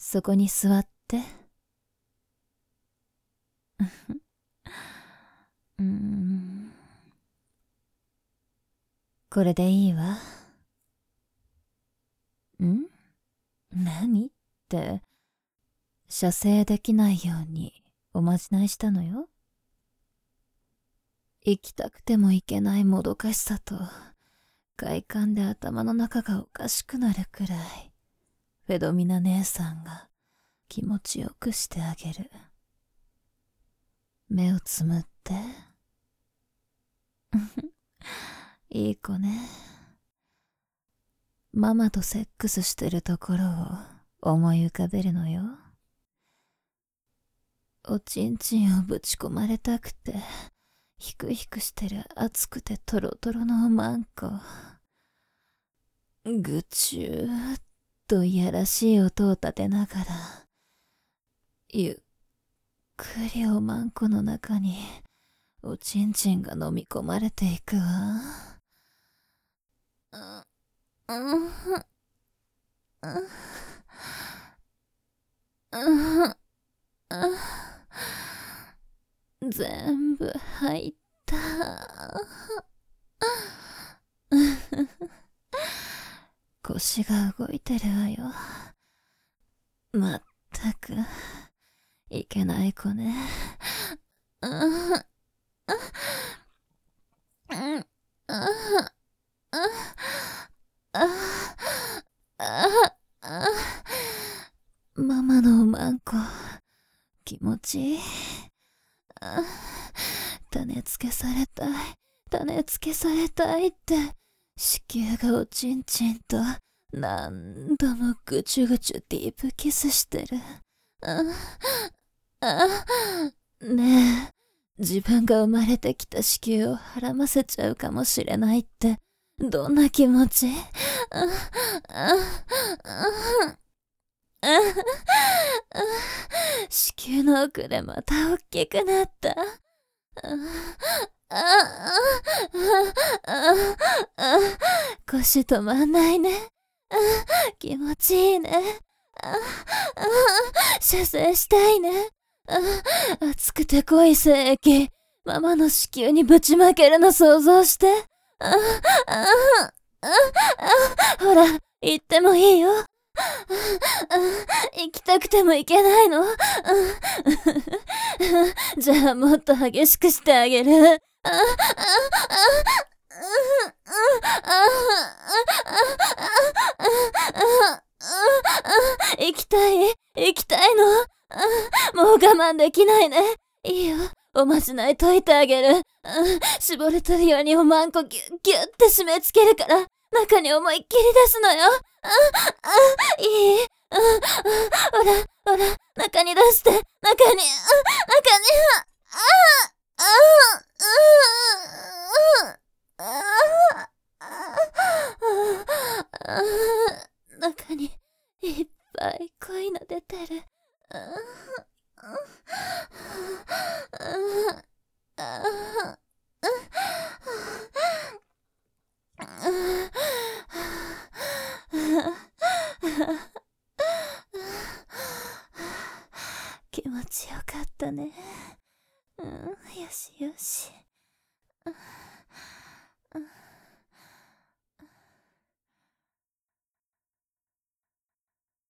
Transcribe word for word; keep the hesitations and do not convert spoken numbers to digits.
そこに座って。うーん。これでいいわ。ん？何って、射精できないようにおまじないしたのよ。行きたくても行けないもどかしさと、快感で頭の中がおかしくなるくらい、フェドミナ姉さんが気持ちよくしてあげる。目をつむって。いい子ね。ママとセックスしてるところを思い浮かべるのよ。おちんちんをぶち込まれたくて、ひくひくしてる熱くてトロトロのおまんこ。ぐちゅーっといやらしい音を立てながら、ゆっくりおまんこの中におちんちんが飲み込まれていくわ。う、うん、うん、うん、うん、全部入った。腰が動いてるわよ。まったく、いけない子ね。うん、うん、うん、うん、ママのおまんこ、気持ちいい。種付けされたい、種付けされたいって、子宮がおちんちんと何度もぐちゅぐちゅディープキスしてる。ねえ、自分が生まれてきた子宮をはらませちゃうかもしれないって、どんな気持ち？子宮の奥でまた大きくなった。腰止まんないね。気持ちいいね。射精したいね。熱くて濃い精液、ママの子宮にぶちまけるの想像して。ほら、行ってもいいよ。行きたくても行けないの？じゃあもっと激しくしてあげる。行きたい？行きたいの？もう我慢できないね。いいよ。おまじない解いてあげる。絞れとるようにおまんこギュッギュッって締め付けるから、中に思いっきり出すのよ。いい？ほら、ほら、中に出して、中に、中に、中にいっぱい恋の出てる。気持ちよかったね。うん、よしよし。